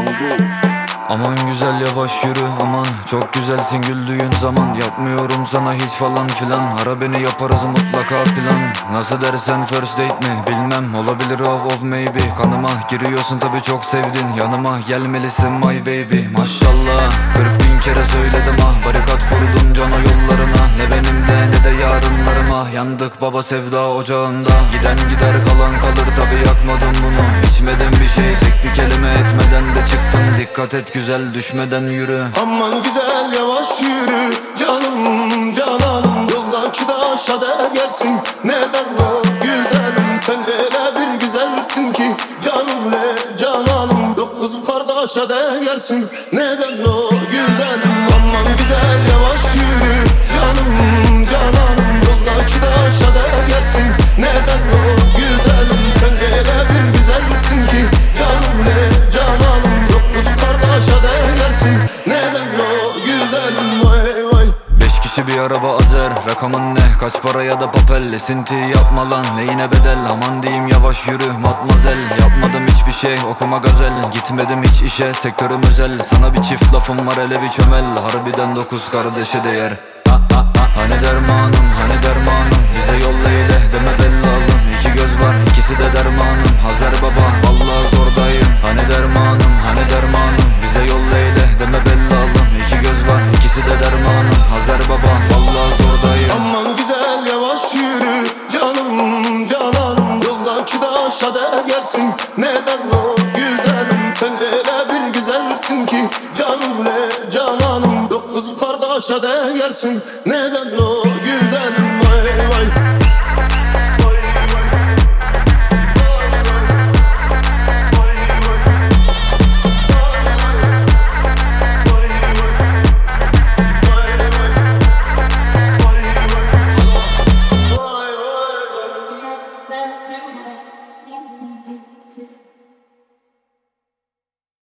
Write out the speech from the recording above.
Aman güzel yavaş yürü aman, çok güzelsin güldüğün zaman. Yapmıyorum sana hiç falan filan, ara beni yaparız mutlaka plan. Nasıl dersen first date mi bilmem, olabilir of maybe. Kanıma giriyorsun tabi çok sevdin, yanıma gelmelisin my baby. Maşallah 40.000 kere söyledim ah, barikat kurdum cana yollarına. Ne benimle ne de yarınlarıma, yandık baba sevda ocağında. Giden gider kalan kalır tabi, yakmadım bunu. İçmedim bir şey, tek bir kelime etmeden de çıktım. Dikkat et güzel, düşmeden yürü. Aman güzel yavaş yürü canım cananım, yoldaki taşa değersin. Neden o güzelim, sen öyle bir güzelsin ki canım le cananım, 9 kardeşe değersin. Neden o güzelim, aman güzel yavaş yürü canım cananım, yoldaki taşa değersin. Neden o güzelim, sen öyle bir güzelsin ki canım le cananım, 9 kardeşe değersin. Neden o güzelim, vay vay. 5 kişi bir araba azer, rakamın ne, kaç para ya da papel. Esinti yapma lan, neyine bedel, aman diyeyim yavaş yürü matmazel. Yapmadım hiçbir şey, okuma gazel, gitmedim hiç işe, sektörüm özel. Sana bir çift lafım var, hele bir çömel, harbiden 9 kardeşe değer. Hani dermanım, hani dermanım, bize yolla eyle deme bellalım. İki göz var, ikisi de dermanım, Hazer baba vallahi zordayım. Hani dermanım, hani dermanım, bize yolla eyle deme bellalım. İki göz var, ikisi de dermanım, Hazer baba vallahi zordayım. Aman güzel yavaş yürü canım cananım, yoldaki taşa değersin. Neden o güzelim, sen öyle bir güzelsin ki canım le cananım, 9 kardeşe değersin. Neden o